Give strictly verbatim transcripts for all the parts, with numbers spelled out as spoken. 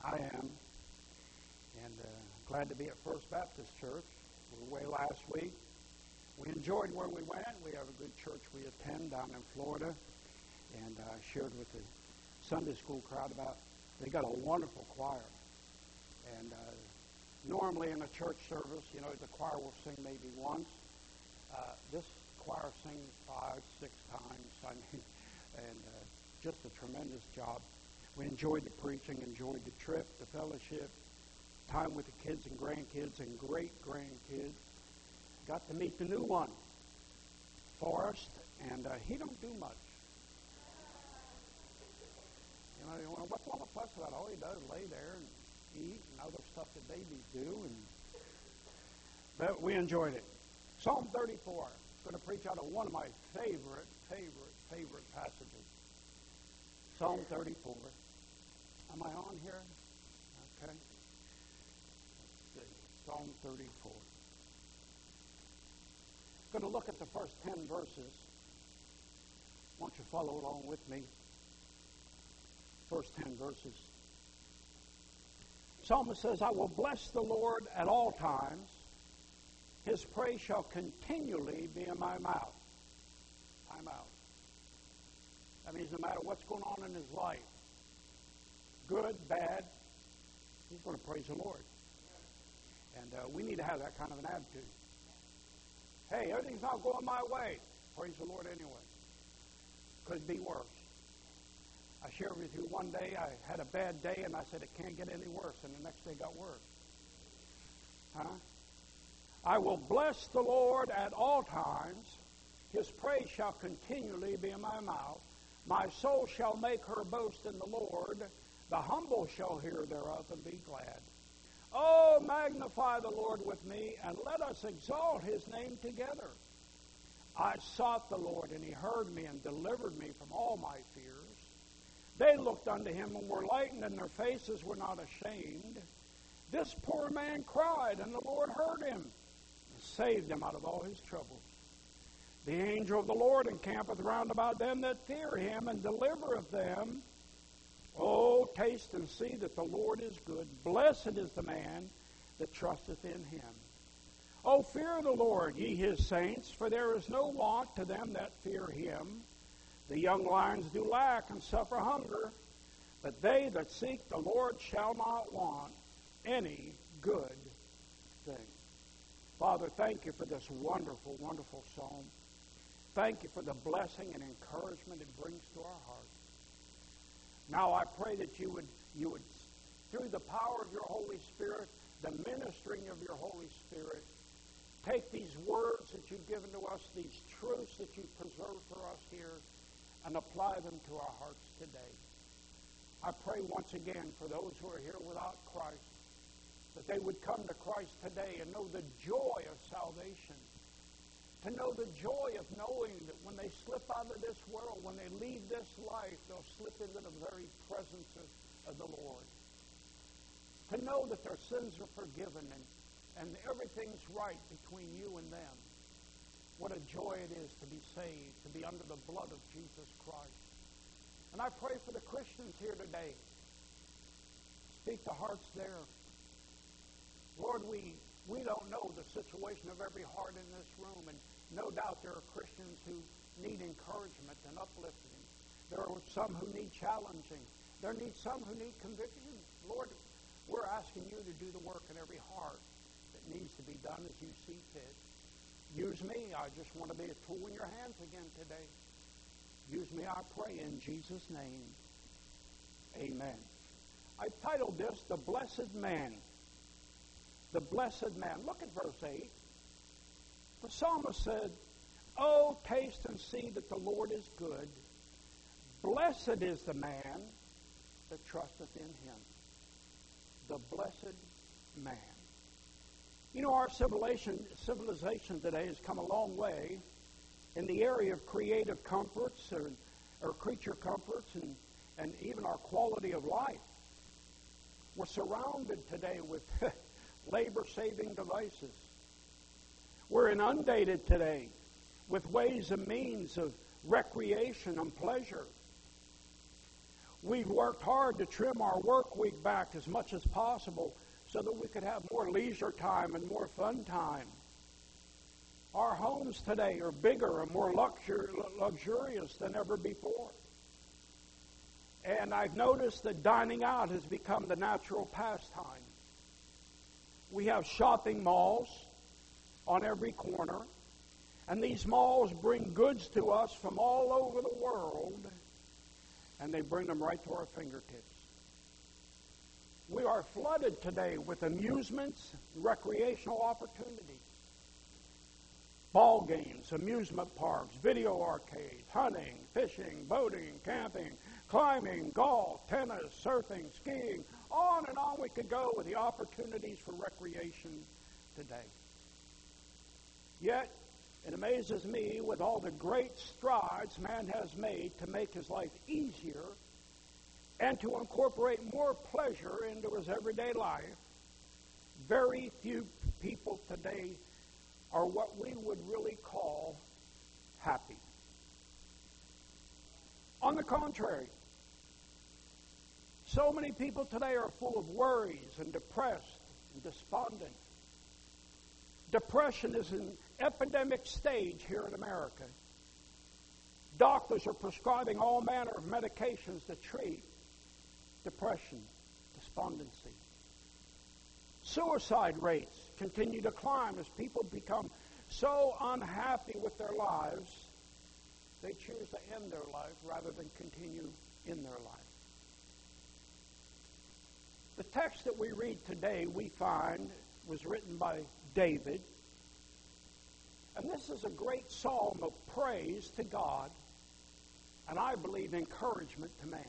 I am. And uh, glad to be at First Baptist Church. We were away last week. We enjoyed where we went. We have a good church we attend down in Florida. And I uh, shared with the Sunday school crowd about, they got a wonderful choir. And uh, normally in a church service, you know, the choir will sing maybe once. Uh, this choir sings five, six times. I mean, and uh, just a tremendous job. We enjoyed the preaching, enjoyed the trip, the fellowship, time with the kids and grandkids and great-grandkids. Got to meet the new one, Forrest, and uh, he don't do much. You know, you want, what's all the fuss about? All he does is lay there and eat and other stuff that babies do. And but we enjoyed it. Psalm thirty-four. I'm going to preach out of one of my favorite, favorite, favorite passages. Psalm thirty-four. Am I on here? Okay. Let's see. Psalm thirty-four. I'm going to look at the first ten verses. Won't you follow along with me? First ten verses. Psalmist says, I will bless the Lord at all times. His praise shall continually be in my mouth. I'm out. That means no matter what's going on in his life, good, bad, he's going to praise the Lord. And uh, we need to have that kind of an attitude. Hey, everything's not going my way. Praise the Lord anyway. Could be worse. I shared with you one day, I had a bad day, and I said, it can't get any worse. And the next day got worse. Huh? I will bless the Lord at all times. His praise shall continually be in my mouth. My soul shall make her boast in the Lord. The humble shall hear thereof and be glad. Oh, magnify the Lord with me, and let us exalt his name together. I sought the Lord, and he heard me and delivered me from all my fears. They looked unto him and were lightened, and their faces were not ashamed. This poor man cried, and the Lord heard him, and saved him out of all his troubles. The angel of the Lord encampeth round about them that fear him, and delivereth them. Oh, taste and see that the Lord is good. Blessed is the man that trusteth in him. Oh, fear the Lord, ye his saints, for there is no want to them that fear him. The young lions do lack and suffer hunger, but they that seek the Lord shall not want any good thing. Father, thank you for this wonderful, wonderful psalm. Thank you for the blessing and encouragement it brings to our hearts. Now I pray that you would, you would, through the power of your Holy Spirit, the ministering of your Holy Spirit, take these words that you've given to us, these truths that you've preserved for us here, and apply them to our hearts today. I pray once again for those who are here without Christ, that they would come to Christ today and know the joy of salvation, to know the joy of knowing that when they slip out of this world, when they leave this life, they'll slip into the very presence of, of the Lord. To know that their sins are forgiven and, and everything's right between you and them. What a joy it is to be saved, to be under the blood of Jesus Christ. And I pray for the Christians here today. Speak to hearts there. Lord, we, we don't know the situation of every heart in this room, and no doubt there are Christians who need encouragement and uplifting. There are some who need challenging. There need some who need conviction. Lord, we're asking you to do the work in every heart that needs to be done as you see fit. Use me. I just want to be a tool in your hands again today. Use me, I pray, in Jesus' name. Amen. I titled this, The Blessed Man. The Blessed Man. Look at verse eight. The psalmist said, Oh, taste and see that the Lord is good. Blessed is the man that trusteth in him. The blessed man. You know, our civilization, civilization today has come a long way in the area of creative comforts or, or creature comforts and, and even our quality of life. We're surrounded today with labor-saving devices. We're inundated today with ways and means of recreation and pleasure. We've worked hard to trim our work week back as much as possible so that we could have more leisure time and more fun time. Our homes today are bigger and more luxur- luxurious than ever before. And I've noticed that dining out has become the natural pastime. We have shopping malls on every corner, and these malls bring goods to us from all over the world, and they bring them right to our fingertips. We are flooded today with amusements, recreational opportunities. Ball games, amusement parks, video arcades, hunting, fishing, boating, camping, climbing, golf, tennis, surfing, skiing, on and on we could go with the opportunities for recreation today. Yet, it amazes me with all the great strides man has made to make his life easier and to incorporate more pleasure into his everyday life, very few people today are what we would really call happy. On the contrary, so many people today are full of worries and depressed and despondent. Depression is an epidemic stage here in America. Doctors are prescribing all manner of medications to treat depression, despondency. Suicide rates continue to climb as people become so unhappy with their lives, they choose to end their life rather than continue in their life. The text that we read today, we find, was written by David. And this is a great psalm of praise to God, and I believe encouragement to man.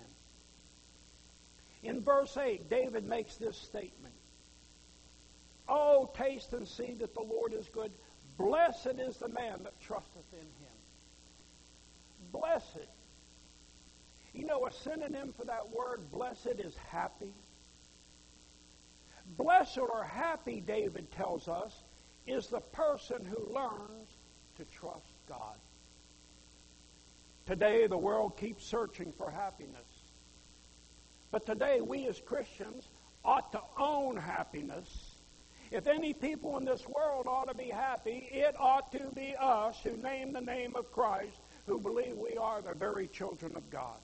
In verse eight, David makes this statement. Oh, taste and see that the Lord is good. Blessed is the man that trusteth in him. Blessed. You know, a synonym for that word, blessed, is happy. Blessed or happy, David tells us, is the person who learns to trust God. Today, the world keeps searching for happiness. But today, we as Christians ought to own happiness. If any people in this world ought to be happy, it ought to be us who name the name of Christ, who believe we are the very children of God.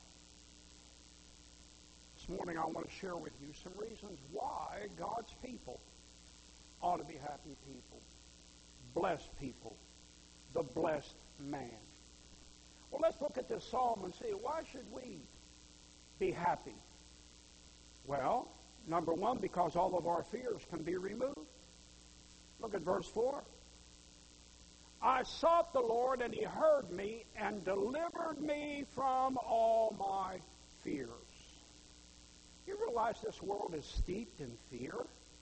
This morning I want to share with you some reasons why God's people ought to be happy people, blessed people, the blessed man. Well, let's look at this psalm and see, why should we be happy? Well, number one, because all of our fears can be removed. Look at verse four. I sought the Lord, and he heard me and delivered me from all my fears. You realize this world is steeped in fear?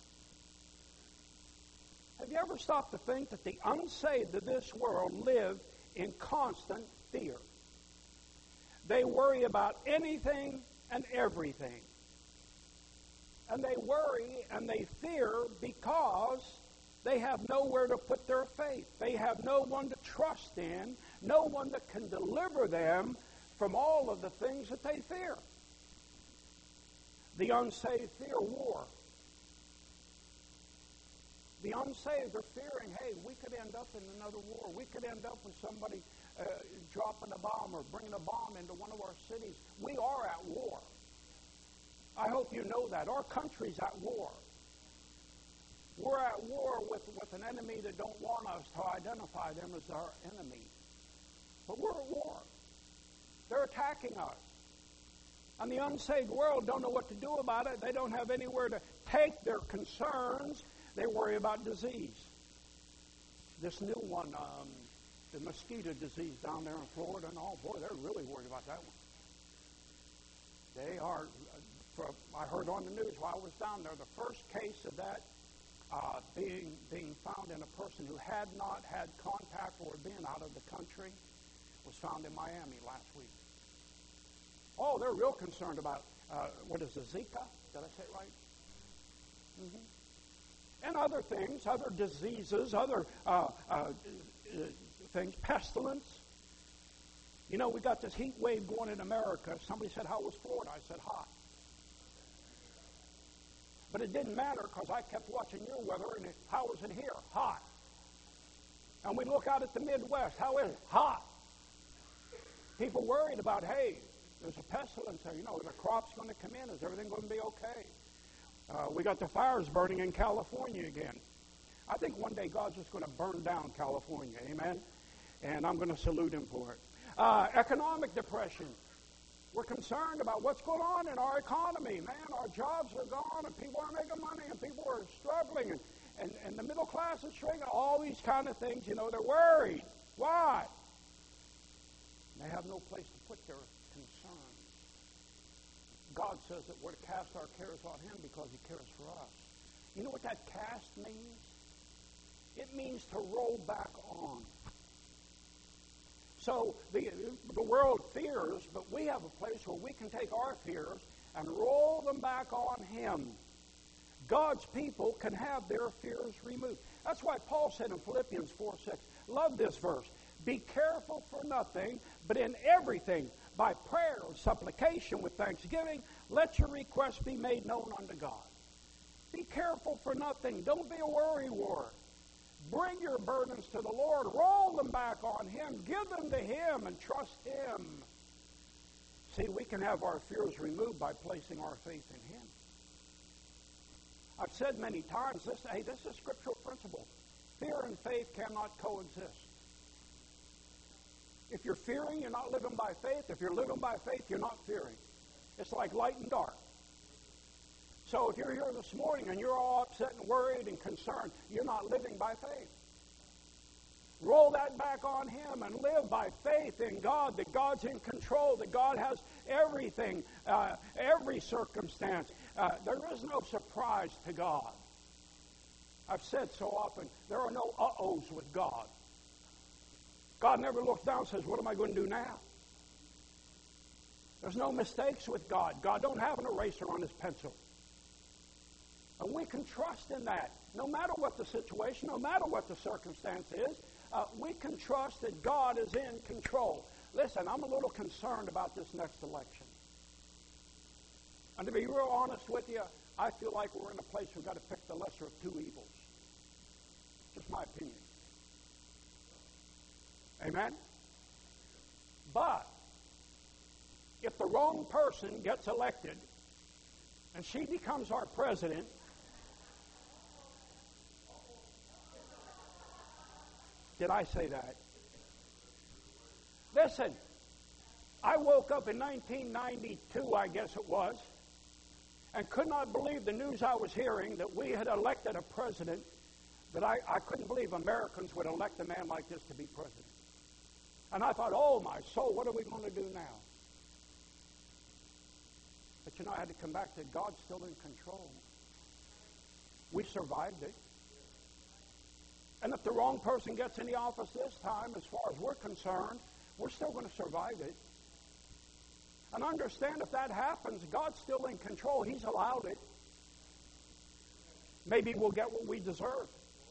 Have you ever stopped to think that the unsaved of this world live in constant fear? They worry about anything and everything. And they worry and they fear because they have nowhere to put their faith. They have no one to trust in, no one that can deliver them from all of the things that they fear. The unsaved fear war. The unsaved are fearing, hey, we could end up in another war. We could end up with somebody uh, dropping a bomb or bringing a bomb into one of our cities. We are at war. I hope you know that. Our country's at war. We're at war with, with an enemy that don't want us to identify them as our enemy. But we're at war. They're attacking us. And the unsaved world don't know what to do about it. They don't have anywhere to take their concerns. They worry about disease. This new one, um, the mosquito disease down there in Florida, and oh boy, they're really worried about that one. They are, for, I heard on the news while I was down there, the first case of that uh, being being found in a person who had not had contact or been out of the country was found in Miami last week. Oh, they're real concerned about, uh, what is it, Zika? Did I say it right? Mm-hmm. And other things, other diseases, other uh, uh, things, pestilence. You know, we got this heat wave going in America. Somebody said, how was Florida? I said, hot. But it didn't matter because I kept watching your weather, and it, how was it here? Hot. And we look out at the Midwest. How is it? Hot. People worried about, hey, there's a pestilence there. You know, are the crops going to come in? Is everything going to be okay? Uh, we got the fires burning in California again. I think one day God's just going to burn down California. Amen? And I'm going to salute him for it. Uh, economic depression. We're concerned about what's going on in our economy. Man, our jobs are gone, and people aren't making money, and people are struggling, and, and, and the middle class is shrinking. All these kind of things, you know, they're worried. Why? They have no place to put their concerns. God says that we're to cast our cares on him because he cares for us. You know what that cast means? It means to roll back on. So the, the world fears, but we have a place where we can take our fears and roll them back on him. God's people can have their fears removed. That's why Paul said in Philippians four six, love this verse, be careful for nothing, but in everything, by prayer and supplication with thanksgiving, let your requests be made known unto God. Be careful for nothing. Don't be a worrywart. Bring your burdens to the Lord. Roll them back on him. Give them to him and trust him. See, we can have our fears removed by placing our faith in him. I've said many times, this, hey, this is a scriptural principle. Fear and faith cannot coexist. If you're fearing, you're not living by faith. If you're living by faith, you're not fearing. It's like light and dark. So if you're here this morning and you're all upset and worried and concerned, you're not living by faith. Roll that back on him and live by faith in God, that God's in control, that God has everything, uh, every circumstance. Uh, there is no surprise to God. I've said so often, there are no uh-ohs with God. God never looks down and says, what am I going to do now? There's no mistakes with God. God don't have an eraser on his pencil. And we can trust in that. No matter what the situation, no matter what the circumstance is, uh, we can trust that God is in control. Listen, I'm a little concerned about this next election. And to be real honest with you, I feel like we're in a place we've got to pick the lesser of two evils. Just my opinion. Amen? But if the wrong person gets elected and she becomes our president, did I say that? Listen, I woke up in nineteen ninety-two, I guess it was, and could not believe the news I was hearing that we had elected a president that I, I couldn't believe Americans would elect a man like this to be president. And I thought, oh my soul, what are we going to do now? But you know, I had to come back to God's still in control. We survived it. And if the wrong person gets in the office this time, as far as we're concerned, we're still going to survive it. And understand, if that happens, God's still in control. He's allowed it. Maybe we'll get what we deserve.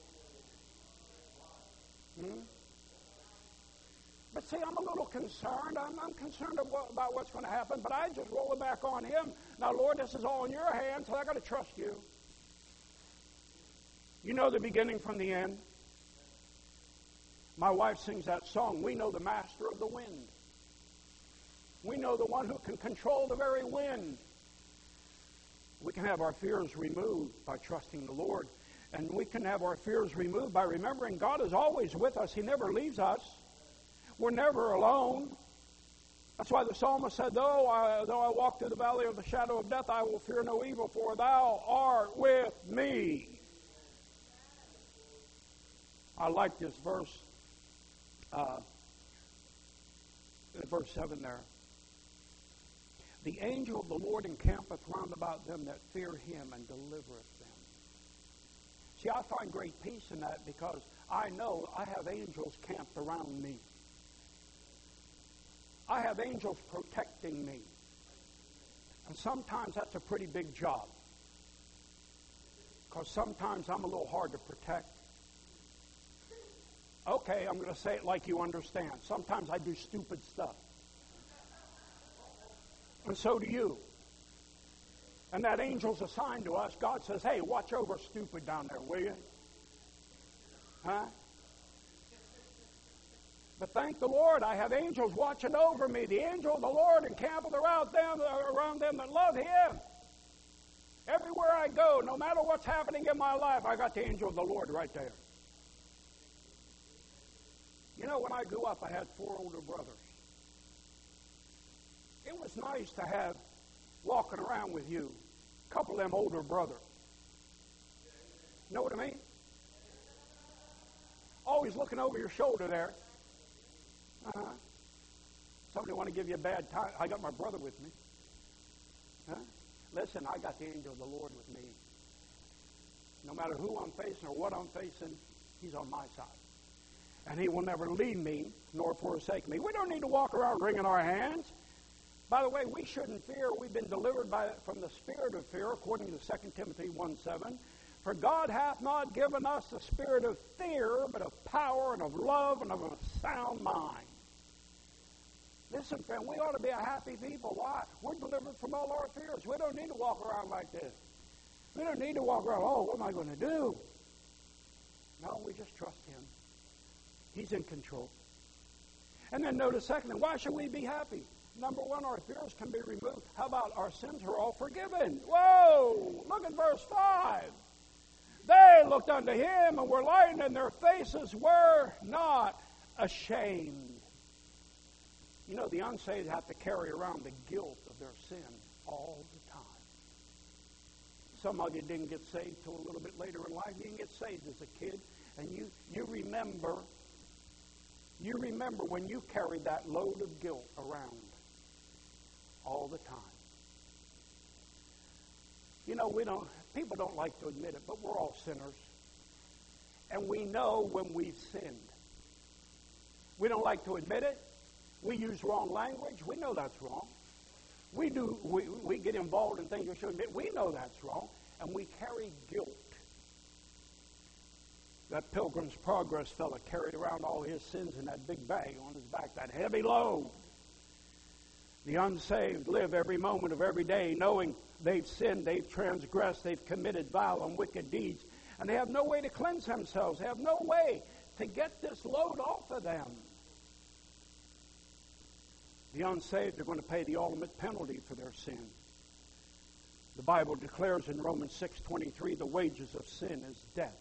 Hmm? But see, I'm a little concerned. I'm, I'm concerned about what's going to happen, but I just roll it back on him. Now, Lord, this is all in your hands, so I got to trust you. You know the beginning from the end. My wife sings that song, we know the master of the wind. We know the one who can control the very wind. We can have our fears removed by trusting the Lord. And we can have our fears removed by remembering God is always with us. He never leaves us. We're never alone. That's why the psalmist said, though I, though I walk through the valley of the shadow of death, I will fear no evil, for thou art with me. I like this verse. Uh, verse seven there. The angel of the Lord encampeth round about them that fear him and delivereth them. See, I find great peace in that because I know I have angels camped around me. I have angels protecting me. And sometimes that's a pretty big job. Because sometimes I'm a little hard to protect. Okay, I'm going to say it like you understand. Sometimes I do stupid stuff. And so do you. And that angel's assigned to us. God says, hey, watch over stupid down there, will you? Huh? But thank the Lord, I have angels watching over me. The angel of the Lord encampeth around them, around them that love Him. Everywhere I go, no matter what's happening in my life, I got the angel of the Lord right there. You know, when I grew up, I had four older brothers. It was nice to have, walking around with you, a couple of them older brothers. You know what I mean? Always looking over your shoulder there. Uh-huh. Somebody want to give you a bad time? I got my brother with me. Huh? Listen, I got the angel of the Lord with me. No matter who I'm facing or what I'm facing, He's on my side. And He will never leave me nor forsake me. We don't need to walk around wringing our hands. By the way, we shouldn't fear. We've been delivered by, from the spirit of fear, according to Second Timothy one seven. For God hath not given us the spirit of fear, but of power and of love and of a sound mind. Listen, friend, we ought to be a happy people. Why? We're delivered from all our fears. We don't need to walk around like this. We don't need to walk around, oh, what am I going to do? No, we just trust Him. He's in control. And then notice, secondly, why should we be happy? Number one, our fears can be removed. How about our sins are all forgiven? Whoa! Look at verse five. They looked unto Him and were lightened, and their faces were not ashamed. You know, the unsaved have to carry around the guilt of their sin all the time. Some of you didn't get saved till a little bit later in life. You didn't get saved as a kid, and you, you remember, you remember when you carried that load of guilt around all the time. You know, we don't, people don't like to admit it, but we're all sinners. And we know when we've sinned. We don't like to admit it. We use wrong language. We know that's wrong. We do. We, we get involved in things we shouldn't admit. We know that's wrong. And we carry guilt. That Pilgrim's Progress fella carried around all his sins in that big bag on his back, that heavy load. The unsaved live every moment of every day knowing they've sinned, they've transgressed, they've committed vile and wicked deeds. And they have no way to cleanse themselves. They have no way to get this load off of them. The unsaved are going to pay the ultimate penalty for their sin. The Bible declares in Romans six twenty-three, the wages of sin is death.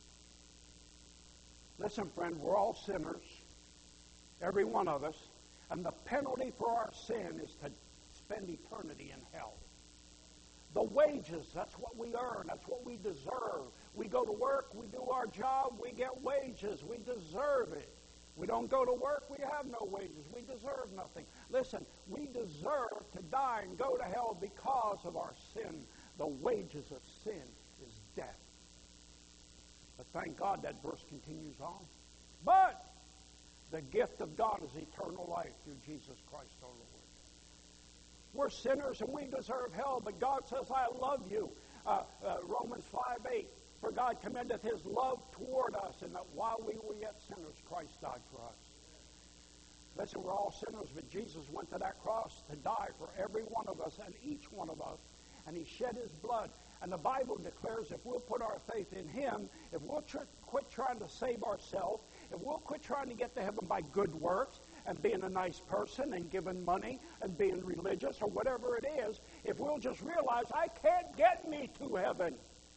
Listen, friend, we're all sinners, every one of us, and the penalty for our sin is to spend eternity in hell. The wages, that's what we earn, that's what we deserve. We go to work, we do our job, we get wages, we deserve it. We don't go to work, we have no wages. We deserve nothing. Listen, we deserve to die and go to hell because of our sin. The wages of sin is death. But thank God that verse continues on. But the gift of God is eternal life through Jesus Christ our Lord. We're sinners and we deserve hell, but God says, I love you. Uh, uh, Romans five eight. For God commendeth His love toward us, and that while we were yet sinners, Christ died for us. Listen, we're all sinners, but Jesus went to that cross to die for every one of us and each one of us. And He shed His blood. And the Bible declares if we'll put our faith in Him, if we'll tr- quit trying to save ourselves, if we'll quit trying to get to heaven by good works and being a nice person and giving money and being religious or whatever it is, if we'll just realize I can't get me to heaven.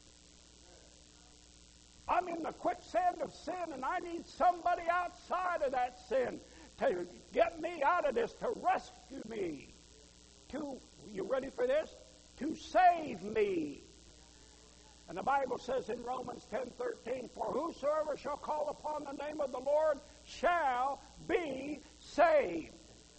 I'm in the quicksand of sin, and I need somebody outside of that sin to get me out of this, to rescue me. To, you ready for this? To save me. And the Bible says in Romans ten thirteen, for whosoever shall call upon the name of the Lord shall be saved.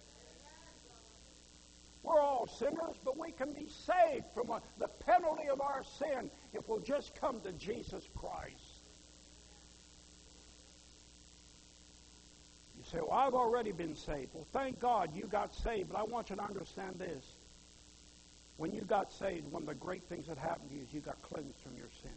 We're all sinners, but we can be saved from a, the penalty of our sin if we'll just come to Jesus Christ. You say, well, I've already been saved. Well, thank God you got saved, but I want you to understand this. When you got saved, one of the great things that happened to you is you got cleansed from your sin.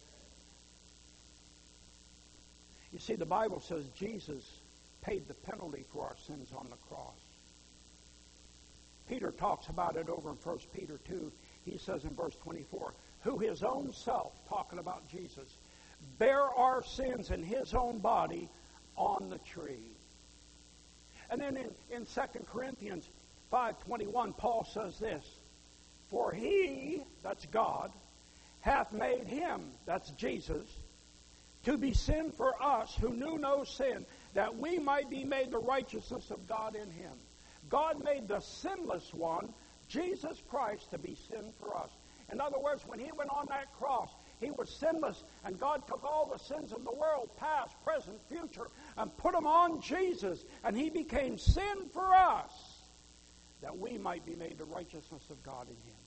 You see, the Bible says Jesus paid the penalty for our sins on the cross. Peter talks about it over in First Peter two. He says in verse twenty-four, who his own self, talking about Jesus, bare our sins in his own body on the tree. And then in, in Second Corinthians five twenty-one, Paul says this, for he, that's God, hath made him, that's Jesus, to be sin for us who knew no sin, that we might be made the righteousness of God in him. God made the sinless one, Jesus Christ, to be sin for us. In other words, when he went on that cross, he was sinless, and God took all the sins of the world, past, present, future, and put them on Jesus, and he became sin for us, that we might be made the righteousness of God in him.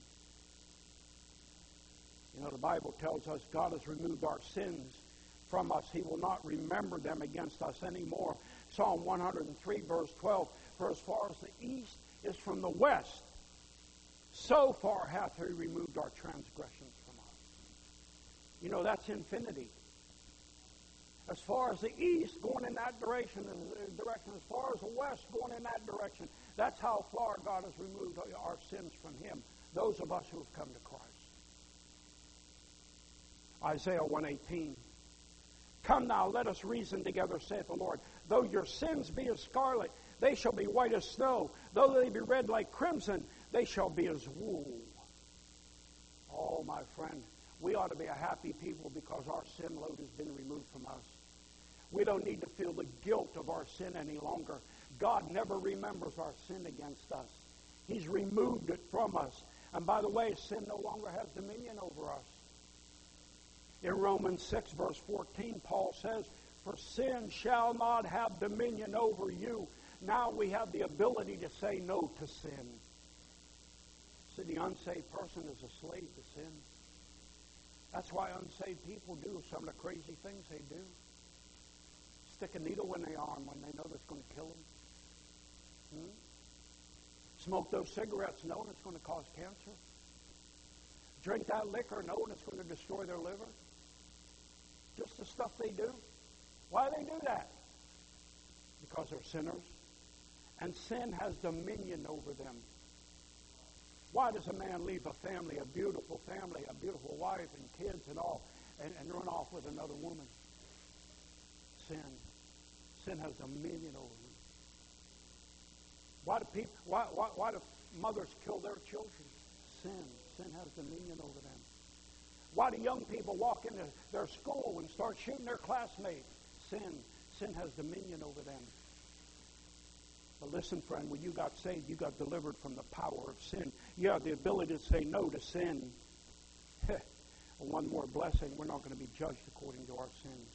You know, the Bible tells us God has removed our sins from us. He will not remember them against us anymore. Psalm one hundred three, verse twelve, for as far as the east is from the west, so far hath he removed our transgressions from us. You know, that's infinity. As far as the east going in that direction, direction, as far as the west going in that direction, that's how far God has removed our sins from him, those of us who have come to Christ. Isaiah one eighteen, come now, let us reason together, saith the Lord. Though your sins be as scarlet, they shall be white as snow. Though they be red like crimson, they shall be as wool. Oh, my friend, we ought to be a happy people because our sin load has been removed from us. We don't need to feel the guilt of our sin any longer. God never remembers our sin against us. He's removed it from us. And by the way, sin no longer has dominion over us. In Romans six, verse fourteen, Paul says, for sin shall not have dominion over you. Now we have the ability to say no to sin. See, the unsaved person is a slave to sin. That's why unsaved people do some of the crazy things they do. Stick a needle in their arm when they know that's going to kill them. Hmm? Smoke those cigarettes knowing it's going to cause cancer. Drink that liquor knowing it's going to destroy their liver. Just the stuff they do. Why do they do that? Because they're sinners. And sin has dominion over them. Why does a man leave a family, a beautiful family, a beautiful wife and kids and all, and, and run off with another woman? Sin. Sin has dominion over them. Why do people? Why, why, why do mothers kill their children? Sin. Sin has dominion over them. Why do young people walk into their school and start shooting their classmates? Sin. Sin has dominion over them. But listen, friend, when you got saved, you got delivered from the power of sin. You have the ability to say no to sin. One more blessing, we're not going to be judged according to our sins.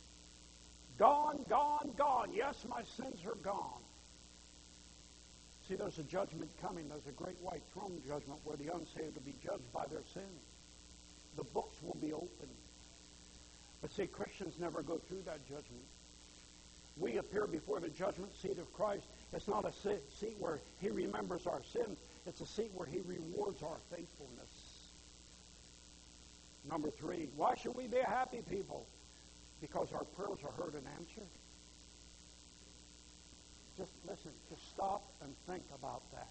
Gone, gone, gone. Yes, my sins are gone. See, there's a judgment coming. There's a great white throne judgment where the unsaved will be judged by their sins. The books will be opened. But see, Christians never go through that judgment. We appear before the judgment seat of Christ. It's not a seat where he remembers our sins. It's a seat where he rewards our faithfulness. Number three, why should we be a happy people? Because our prayers are heard and answered. Just listen, just stop and think about that.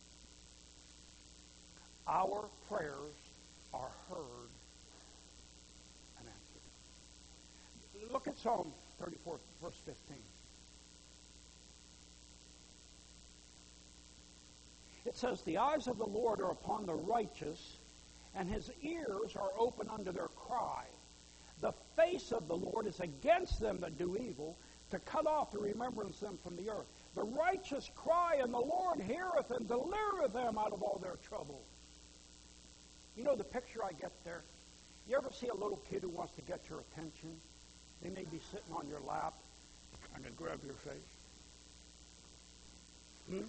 Our prayers are heard and answered. Look at Psalm thirty-four, verse fifteen. It says, the eyes of the Lord are upon the righteous, and his ears are open unto their cry. The face of the Lord is against them that do evil, to cut off the remembrance of them from the earth. The righteous cry, and the Lord heareth and delivereth them out of all their troubles. You know the picture I get there? You ever see a little kid who wants to get your attention? They may be sitting on your lap, trying to grab your face. Hmm?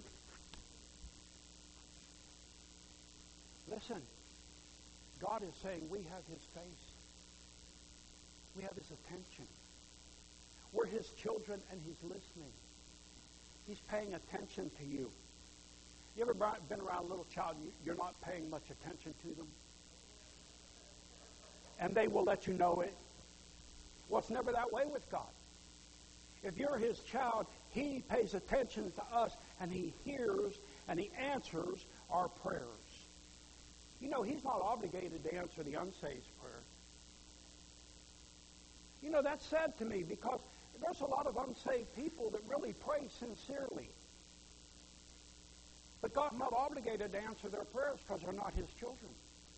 Listen, God is saying we have his face. We have his attention. We're his children, and he's listening. He's paying attention to you. You ever been around a little child, you're not paying much attention to them? And they will let you know it. Well, it's never that way with God. If you're his child, he pays attention to us, and he hears, and He answers our prayers. You know, He's not obligated to answer the unsaved prayer. You know, that's sad to me because there's a lot of unsaved people that really pray sincerely. But God's not obligated to answer their prayers because they're not His children.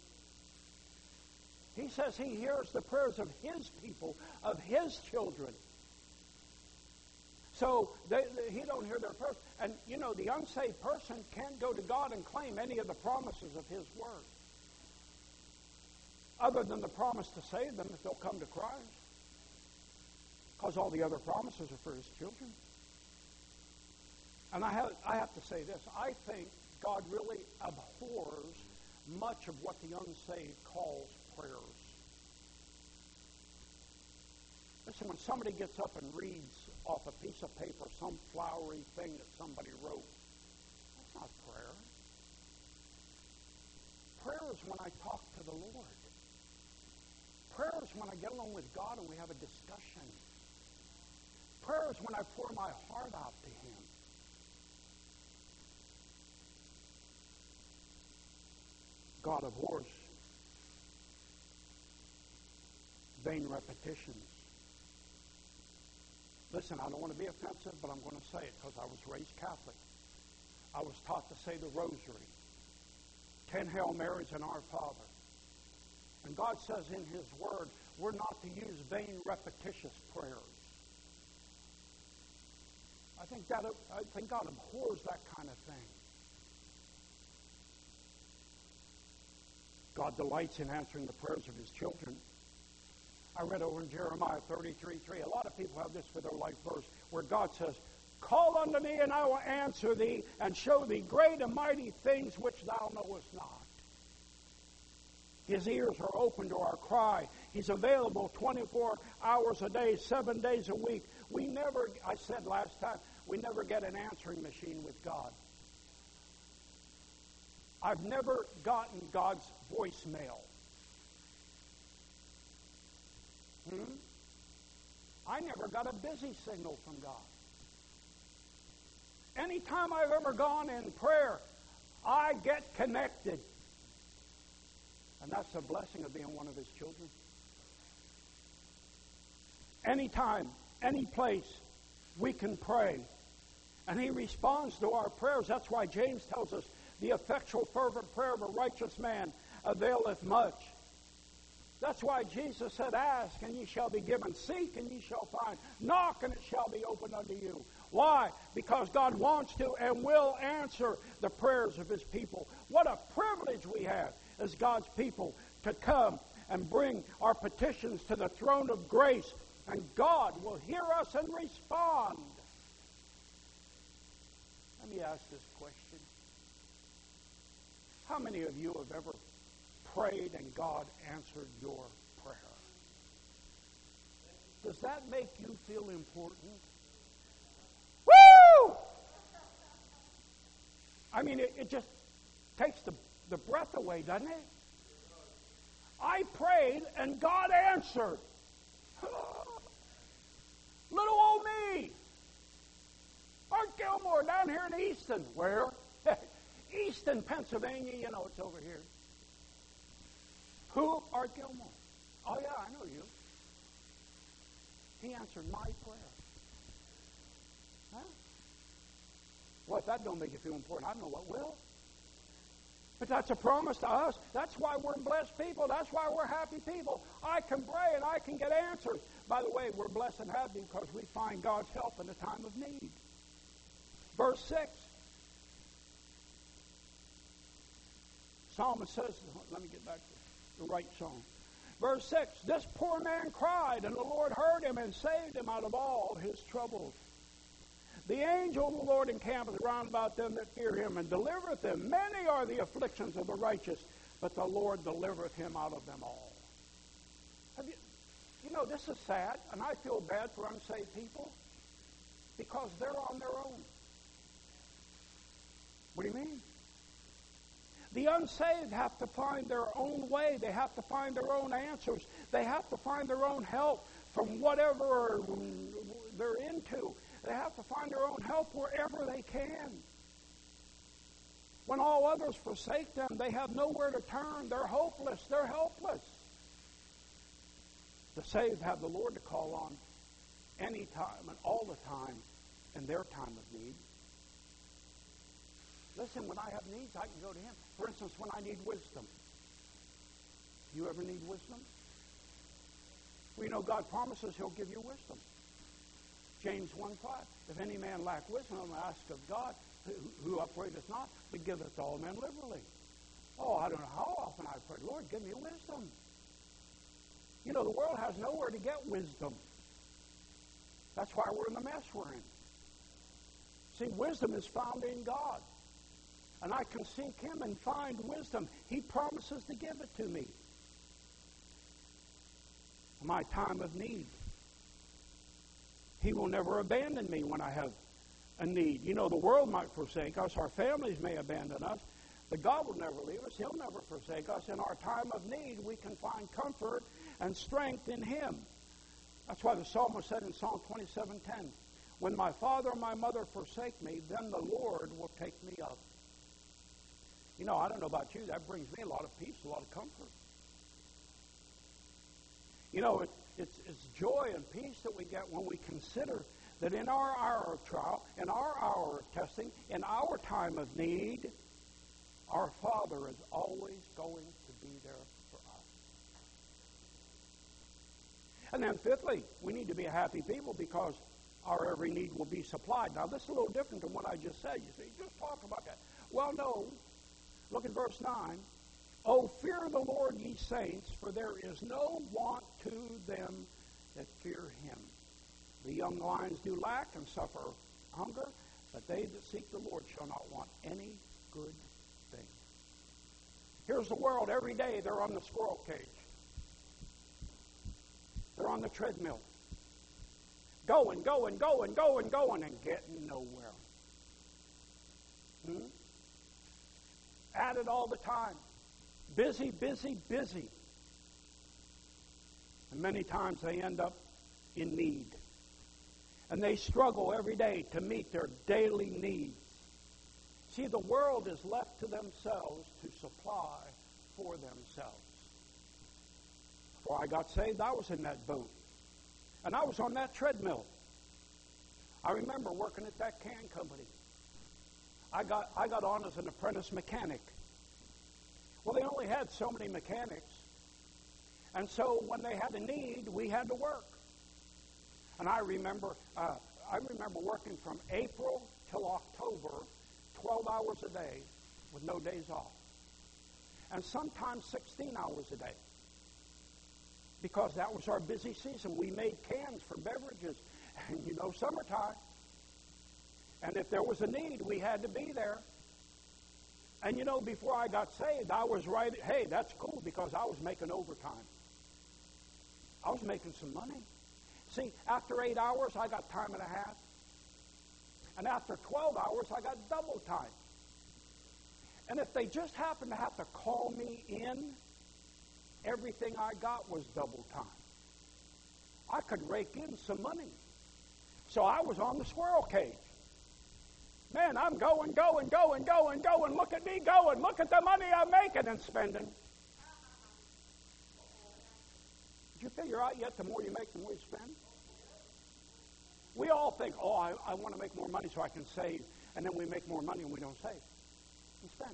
He says He hears the prayers of His people, of His children. So they, they, He don't hear their prayers. And, you know, the unsaved person can't go to God and claim any of the promises of His Word, other than the promise to save them if they'll come to Christ. Because all the other promises are for His children. And I have, I have to say this. I think God really abhors much of what the unsaved calls prayers. Listen, when somebody gets up and reads off a piece of paper some flowery thing that somebody wrote, that's not prayer. Prayer is when I talk to the Lord. Prayer is when I get along with God and we have a discussion. Prayer is when I pour my heart out to Him. God abhors vain repetitions. Listen, I don't want to be offensive, but I'm going to say it because I was raised Catholic. I was taught to say the rosary, ten Hail Marys and Our Father. And God says in His Word, we're not to use vain, repetitious prayers. I think that I think God abhors that kind of thing. God delights in answering the prayers of His children. I read over in Jeremiah thirty-three three. A lot of people have this for their life verse, where God says, call unto me, and I will answer thee, and show thee great and mighty things which thou knowest not. His ears are open to our cry. He's available twenty-four hours a day, seven days a week. We never, I said last time, we never get an answering machine with God. I've never gotten God's voicemail. Hmm? I never got a busy signal from God. Anytime I've ever gone in prayer, I get connected. And that's the blessing of being one of His children. Anytime, any place, we can pray. And He responds to our prayers. That's why James tells us, the effectual fervent prayer of a righteous man availeth much. That's why Jesus said, ask and ye shall be given. Seek and ye shall find. Knock and it shall be opened unto you. Why? Because God wants to and will answer the prayers of His people. What a privilege we have as God's people to come and bring our petitions to the throne of grace. And God will hear us and respond. Let me ask this question. How many of you have ever prayed and God answered your prayer? Does that make you feel important? Woo! I mean, it, it just takes the, the breath away, doesn't it? I prayed and God answered. Little old me. Art Gilmore down here in Easton. Where? Easton, Pennsylvania. You know, it's over here. Who? Art Gilmore. Oh, yeah, I know you. He answered my prayer. Huh? Well, if that don't make you feel important, I don't know what will. But that's a promise to us. That's why we're blessed people. That's why we're happy people. I can pray and I can get answers. By the way, we're blessed and happy because we find God's help in a time of need. Verse six. Psalmist says, let me get back to the right song. Verse six, this poor man cried, and the Lord heard him and saved him out of all his troubles. The angel of the Lord encampeth round about them that fear Him, and delivereth them. Many are the afflictions of the righteous, but the Lord delivereth him out of them all. Have you, you know, this is sad, and I feel bad for unsaved people, because they're on their own. What do you mean? The unsaved have to find their own way. They have to find their own answers. They have to find their own help from whatever they're into. They have to find their own help wherever they can. When all others forsake them, they have nowhere to turn. They're hopeless. They're helpless. The saved have the Lord to call on any time and all the time in their time of need. Listen, when I have needs, I can go to Him. For instance, when I need wisdom. You ever need wisdom? Well, you know, God promises He'll give you wisdom. James one five. If any man lack wisdom, ask of God, who, who upbraideth not, but giveth to all men liberally. Oh, I don't know how often I've prayed, Lord, give me wisdom. You know, the world has nowhere to get wisdom. That's why we're in the mess we're in. See, wisdom is found in God. And I can seek Him and find wisdom. He promises to give it to me. In my time of need. He will never abandon me when I have a need. You know, the world might forsake us. Our families may abandon us. But God will never leave us. He'll never forsake us. In our time of need, we can find comfort and strength in Him. That's why the psalmist said in Psalm twenty-seven ten, when my father and my mother forsake me, then the Lord will take me up. You know, I don't know about you, that brings me a lot of peace, a lot of comfort. You know, it, it's, it's joy and peace that we get when we consider that in our hour of trial, in our hour of testing, in our time of need, our Father is always going to be there for us. And then fifthly, we need to be a happy people because our every need will be supplied. Now, this is a little different than what I just said. You see, just talk about that. Well, no. Look at verse nine. Oh, fear the Lord, ye saints, for there is no want to them that fear Him. The young lions do lack and suffer hunger, but they that seek the Lord shall not want any good thing. Here's the world every day. They're on the squirrel cage. They're on the treadmill. Going, going, going, going, going, and getting nowhere. Hmm? At it all the time. Busy, busy, busy. And many times they end up in need. And they struggle every day to meet their daily needs. See, the world is left to themselves to supply for themselves. Before I got saved, I was in that boat. And I was on that treadmill. I remember working at that can company. I got I got on as an apprentice mechanic. Well, they only had so many mechanics. And so when they had a need, we had to work. And I remember uh, I remember working from April till October, twelve hours a day with no days off. And sometimes sixteen hours a day. Because that was our busy season. We made cans for beverages. And you know, summertime. And if there was a need, we had to be there. And you know, before I got saved, I was right, hey, that's cool because I was making overtime. I was making some money. See, after eight hours, I got time and a half. And after twelve hours, I got double time. And if they just happened to have to call me in, everything I got was double time. I could rake in some money. So I was on the squirrel cage. Man, I'm going, going, going, going, going. Look at me going. Look at the money I'm making and spending. Did you figure out yet the more you make, the more you spend? We all think, oh, I, I want to make more money so I can save. And then we make more money and we don't save. We spend.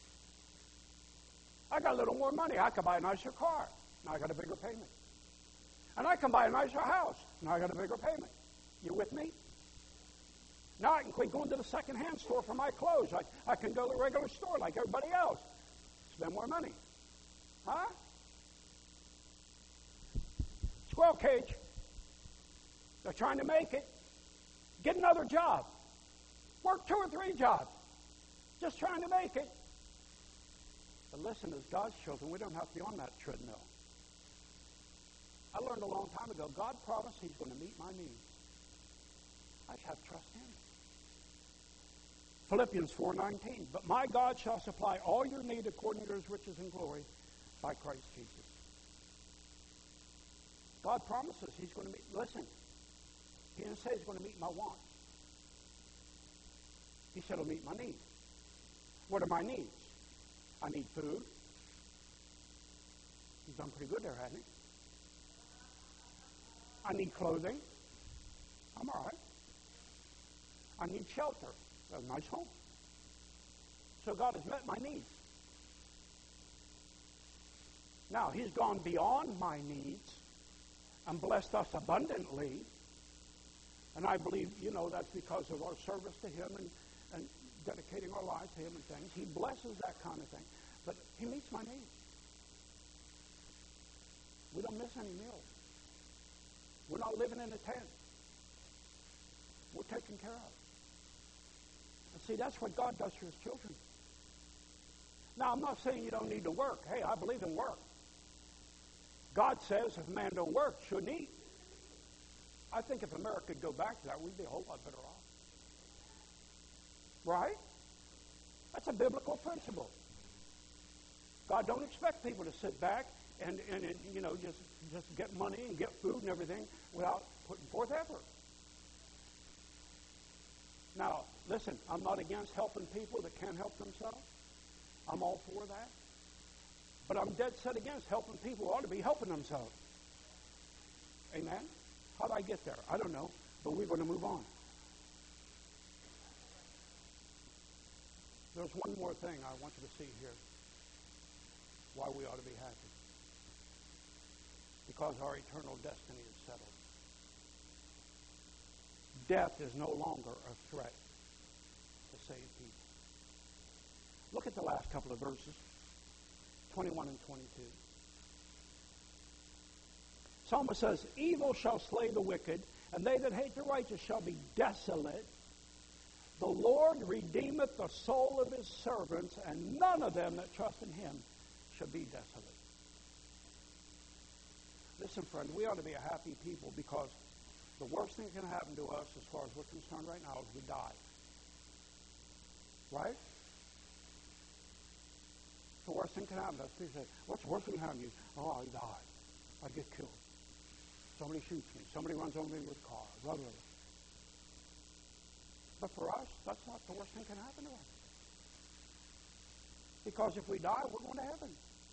I got a little more money. I could buy a nicer car. Now I got a bigger payment. And I can buy a nicer house. Now I got a bigger payment. You with me? Now I can quit going to the second-hand store for my clothes. I, I can go to the regular store like everybody else. Spend more money. Huh? Squirrel cage. They're trying to make it. Get another job. Work two or three jobs. Just trying to make it. But listen, as God's children, we don't have to be on that treadmill. I learned a long time ago, God promised He's going to meet my needs. I just have to trust Him. Philippians four nineteen. But my God shall supply all your need according to His riches and glory by Christ Jesus. God promises He's going to meet. Listen, He didn't say He's going to meet my wants. He said He'll meet my needs. What are my needs? I need food. He's done pretty good there, hasn't he? I need clothing. I'm all right. I need shelter. A nice home. So God has met my needs. Now, He's gone beyond my needs and blessed us abundantly. And I believe, you know, that's because of our service to Him and, and dedicating our lives to Him and things. He blesses that kind of thing. But He meets my needs. We don't miss any meals. We're not living in a tent. We're taken care of. And see, that's what God does for His children. Now, I'm not saying you don't need to work. Hey, I believe in work. God says if a man don't work, shouldn't eat. I think if America could go back to that, we'd be a whole lot better off. Right? That's a biblical principle. God don't expect people to sit back and, and, and you know, just, just get money and get food and everything without putting forth effort. Now, listen, I'm not against helping people that can't help themselves. I'm all for that. But I'm dead set against helping people who ought to be helping themselves. Amen? How did I get there? I don't know, but we're going to move on. There's one more thing I want you to see here. Why we ought to be happy. Because our eternal destiny is settled. Death is no longer a threat to save people. Look at the last couple of verses, twenty-one and twenty-two. Psalmist says, evil shall slay the wicked, and they that hate the righteous shall be desolate. The Lord redeemeth the soul of His servants, and none of them that trust in Him shall be desolate. Listen, friend, we ought to be a happy people because the worst thing that can happen to us as far as we're concerned right now is we die. Right? The worst thing can happen to us. People say, what's the worst thing that can happen to you? Oh, I die. I get killed. Somebody shoots me. Somebody runs over me with a car. Blah, blah, blah. But for us, that's not the worst thing that can happen to us. Because if we die, we're going to heaven.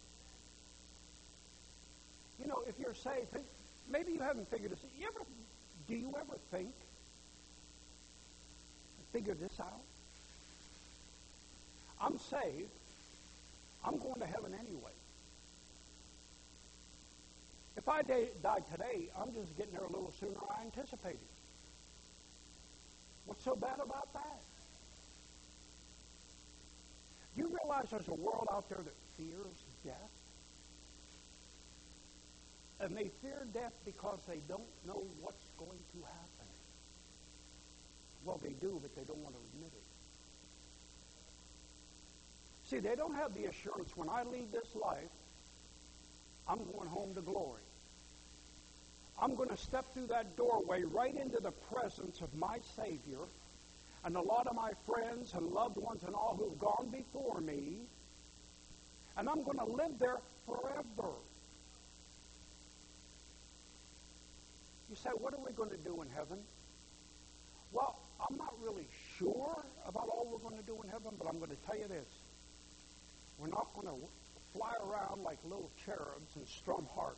You know, if you're saved, think, maybe you haven't figured this out. You ever, do you ever think, figure this out? I'm saved. I'm going to heaven anyway. If I died today, I'm just getting there a little sooner than I anticipated. What's so bad about that? Do you realize there's a world out there that fears death? And they fear death because they don't know what's going to happen. Well, they do, but they don't want to admit it. See, they don't have the assurance when I leave this life, I'm going home to glory. I'm going to step through that doorway right into the presence of my Savior and a lot of my friends and loved ones and all who've gone before me, and I'm going to live there forever. You say, what are we going to do in heaven? Well, I'm not really sure about all we're going to do in heaven, but I'm going to tell you this. We're not going to fly around like little cherubs and strum harps.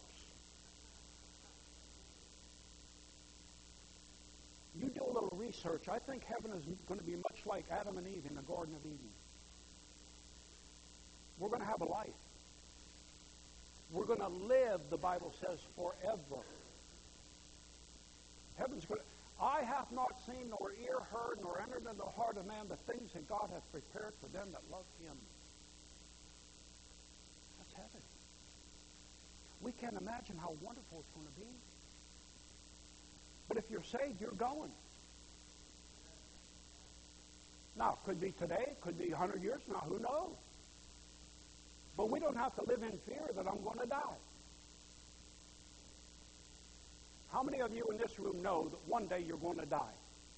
You do a little research. I think heaven is going to be much like Adam and Eve in the Garden of Eden. We're going to have a life. We're going to live, the Bible says, forever. Heaven's going to... Eye hath not seen, nor ear heard, nor entered into the heart of man the things that God hath prepared for them that love Him. That's heaven. We can't imagine how wonderful it's going to be. But if you're saved, you're going. Now, it could be today, it could be a hundred years from now, who knows? But we don't have to live in fear that I'm going to die. How many of you in this room know that one day you're going to die?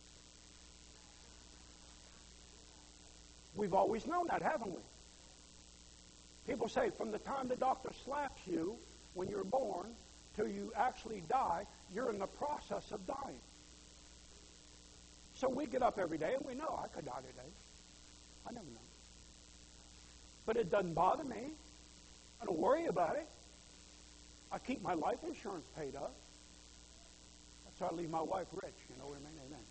We've always known that, haven't we? People say from the time the doctor slaps you when you're born till you actually die, you're in the process of dying. So we get up every day and we know I could die today. I never know. But it doesn't bother me. I don't worry about it. I keep my life insurance paid up. That's why I leave my wife rich, you know what I mean? Amen.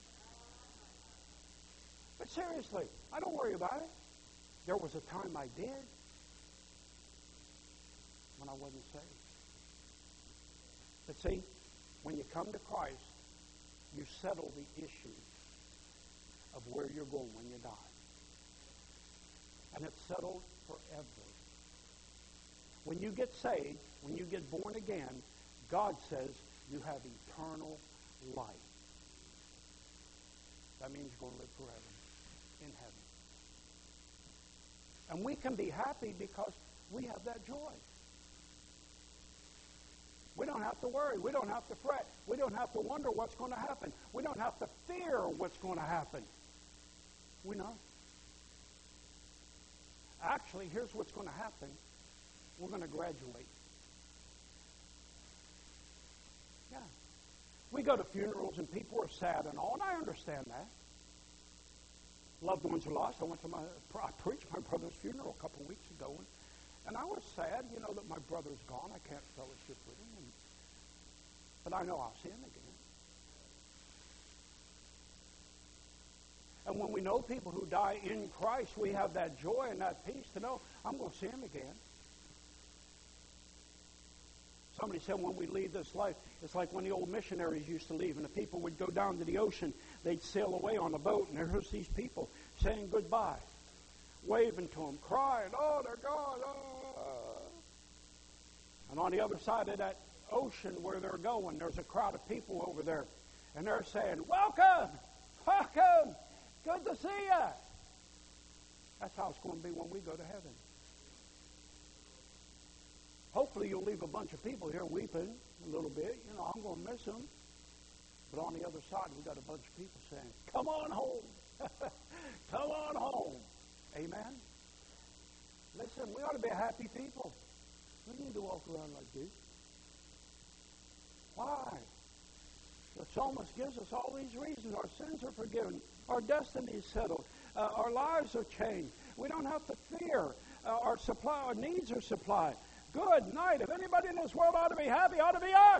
But seriously, I don't worry about it. There was a time I did when I wasn't saved. But see, when you come to Christ, you settle the issue of where you're going when you die. And it's settled forever. When you get saved, when you get born again, God says you have eternal life. That means you're going to live forever in heaven. And we can be happy because we have that joy. We don't have to worry. We don't have to fret. We don't have to wonder what's going to happen. We don't have to fear what's going to happen. We know. Actually, here's what's going to happen. We're going to graduate. Yeah. We go to funerals and people are sad and all, and I understand that. Loved ones are lost. I went to my, I preached my brother's funeral a couple of weeks ago, and, and I was sad, you know, that my brother's gone. I can't fellowship with him. And, but I know I'll see him again. And when we know people who die in Christ, we have that joy and that peace to know I'm going to see him again. Somebody said when we leave this life, it's like when the old missionaries used to leave, and the people would go down to the ocean. They'd sail away on a boat, and there's these people saying goodbye, waving to them, crying, oh, they're gone. Oh. And on the other side of that ocean where they're going, there's a crowd of people over there, and they're saying, welcome, welcome, good to see you. That's how it's going to be when we go to heaven. Hopefully you'll leave a bunch of people here weeping a little bit. You know, I'm going to miss them. But on the other side, we've got a bunch of people saying, come on home. Come on home. Amen? Listen, we ought to be a happy people. We need to walk around like this. Why? The psalmist gives us all these reasons. Our sins are forgiven. Our destiny is settled. Uh, our lives are changed. We don't have to fear. Uh, our supply, our needs are supplied. Good night. If anybody in this world ought to be happy, ought to be us.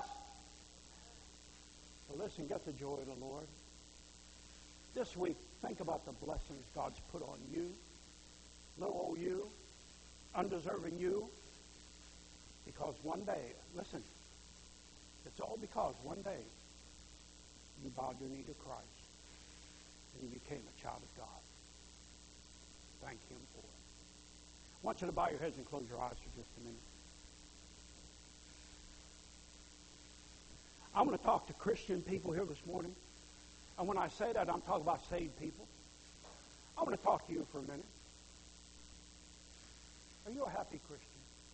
But listen, get the joy of the Lord. This week, think about the blessings God's put on you, little old you, undeserving you. Because one day, listen, it's all because one day you bowed your knee to Christ and you became a child of God. Thank Him for it. I want you to bow your heads and close your eyes for just a minute. I'm going to talk to Christian people here this morning. And when I say that, I'm talking about saved people. I want to talk to you for a minute. Are you a happy Christian?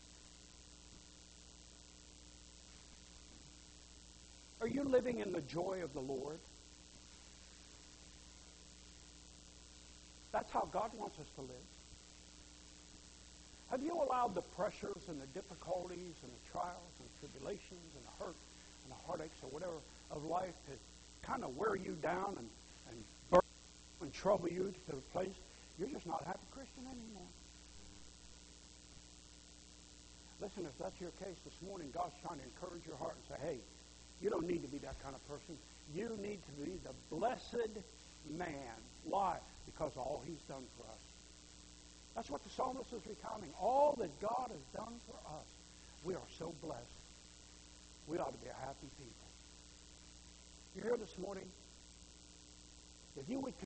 Are you living in the joy of the Lord? That's how God wants us to live. Have you allowed the pressures and the difficulties and the trials and tribulations and the hurt and the heartaches or whatever of life to kind of wear you down and, and burn and trouble you to the place you're just not a happy Christian anymore? Listen, if that's your case this morning, God's trying to encourage your heart and say, hey, you don't need to be that kind of person. You need to be the blessed man. Why? Because of all He's done for us. That's what the psalmist is recounting. All that God has done for us. We are so blessed. We ought to be a happy people. You're here this morning. If you would